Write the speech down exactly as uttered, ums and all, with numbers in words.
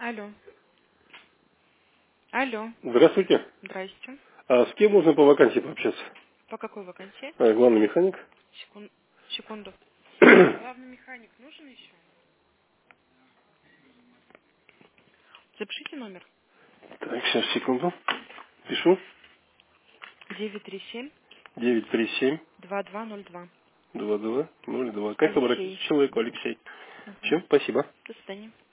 Алло. Алло. Здравствуйте. Здрасте. А с кем можно по вакансии пообщаться? По какой вакансии? А, главный механик. Секунд... Секунду. Так, Главный механик нужен еще? Запишите номер. сейчас, секунду. Пишу. девять три семь девять три семь два два ноль два. два два ноль два. Как обратиться Алексей. к человеку, Алексей? Угу. Все, спасибо. До свидания.